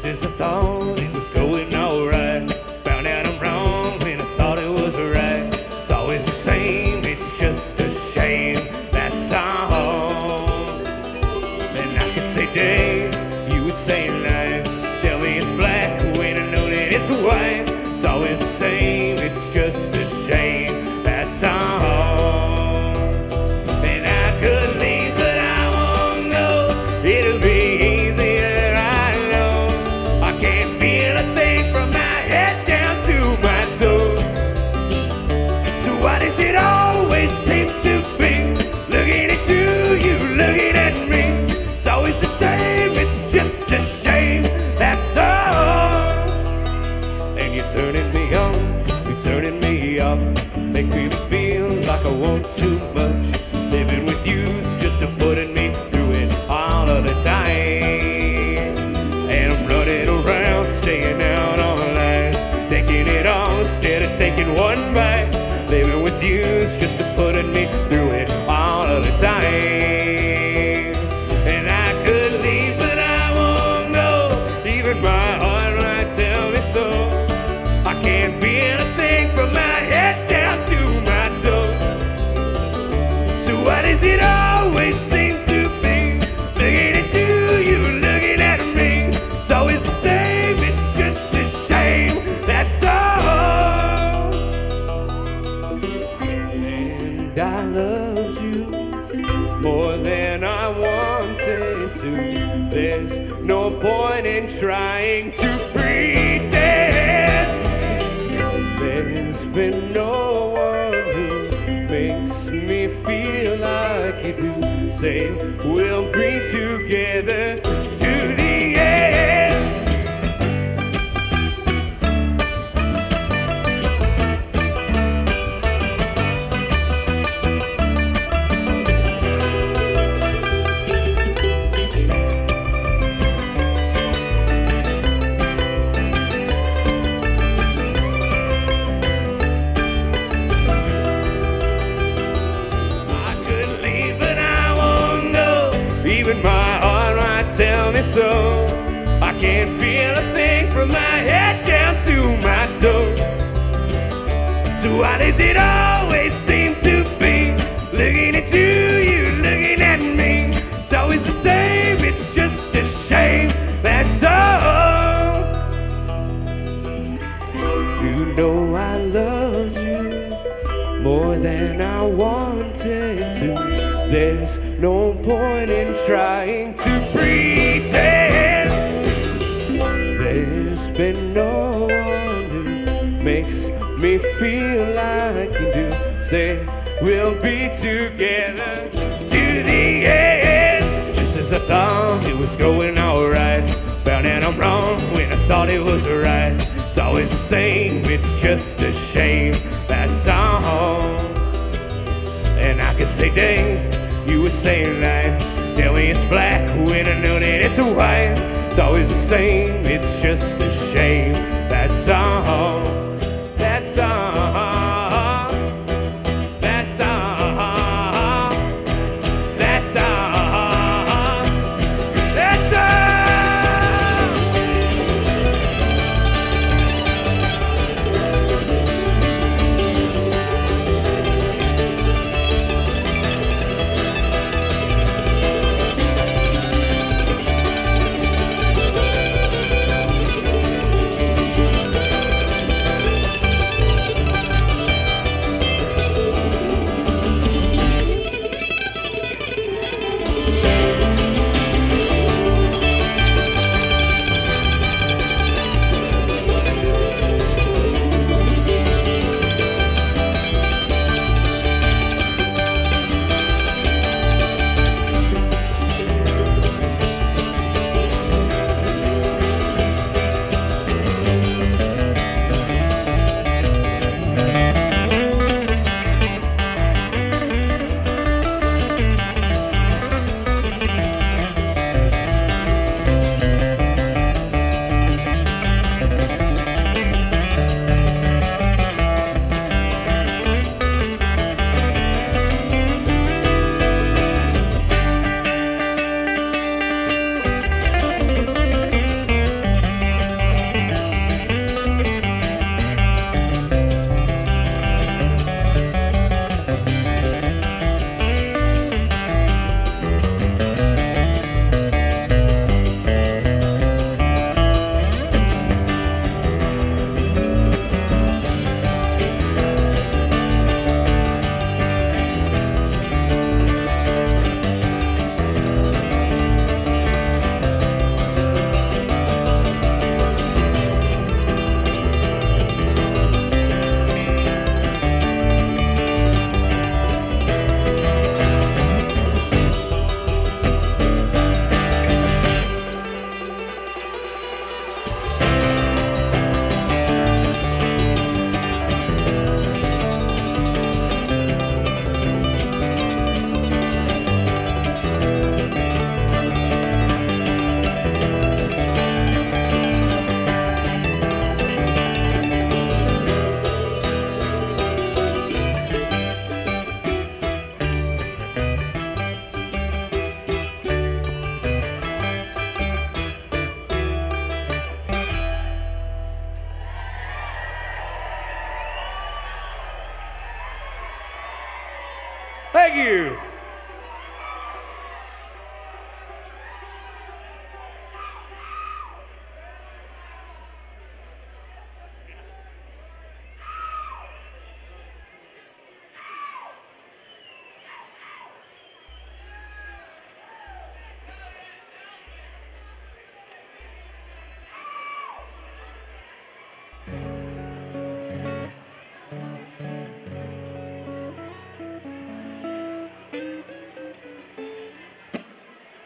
as I thought it was going alright. Found out I'm wrong when I thought it was right. It's always the same, it's just a shame, that's all. And I could say day, you would say night. Tell me it's black when I know that it's white. It's always the same, it's just a shame, that's all. And I could leave, but I won't go. It'll be easier, I know. I can't feel a thing from my head down to my toes. So why does it always seem to be looking at you looking at me? It's always the same, it's just a shame, that's all. And you're turning me on, you're turning me off. Make me feel like I want too much. Living with you's just a putting me through it all of the time. And I'm running around, staying out all night, taking it all instead of taking one bite. Living with you's just a putting me through it all of the time. And I could leave, but I won't go. Even my heart might tell me so. I can't feel a thing from my head down to my toes. So why does it always seem to be looking at you looking at me? It's always the same, it's just a shame, that's all. And I loved you more than I wanted to. There's no point in trying to pretend. There's been no one who makes me feel like you do. Say we'll be together to the end. Even my heart might tell me so. I can't feel a thing from my head down to my toes. So why does it always seem to be looking at you looking at me? It's always the same, it's just a shame, that's all. You know I loved you more than I wanted to. There's no point in trying to pretend. There's been no one who makes me feel like you do. Say we'll be together to the end. Just as I thought it was going alright, found out I'm wrong when I thought it was right. It's always the same, it's just a shame, that's all. And I could say day, you were saying night. Tell me it's black when I know that it's white. It's always the same, it's just a shame, that's all. That's all. That's all. That's all. That's all.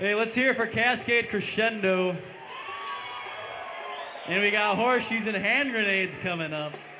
Hey, let's hear it for Cascade Crescendo. And we got Horseshoes and Hand Grenades coming up.